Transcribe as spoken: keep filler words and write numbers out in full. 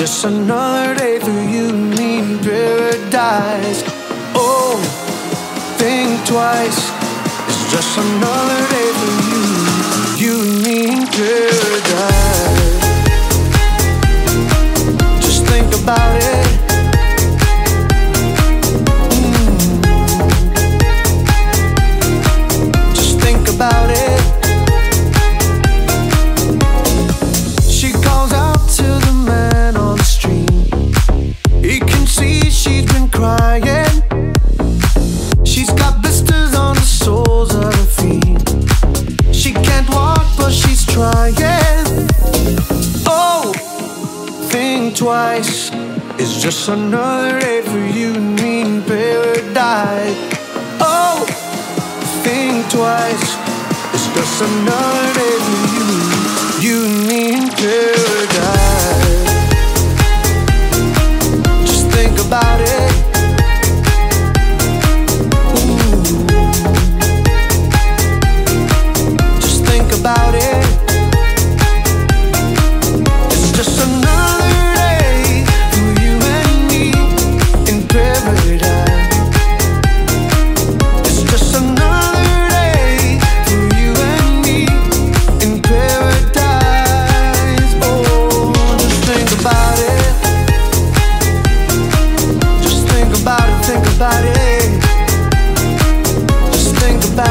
just another day for you and me in paradise. Oh, think twice. It's just another day for you, you and me in paradise. Just think about it. Mm. Just think about it. She calls out to the man on the street. He can see she's been crying. She's got blisters on the soles of her feet. She can't walk but she's trying. Oh, think twice. It's just another day for you and me in paradise. Oh, think twice. It's just another day for you, you and me in paradise. Just think about it. About it. It's just another day for you and me in paradise. It's just another day for you and me in paradise. Oh, just think about it. Just think about it, think about it. Just think about it.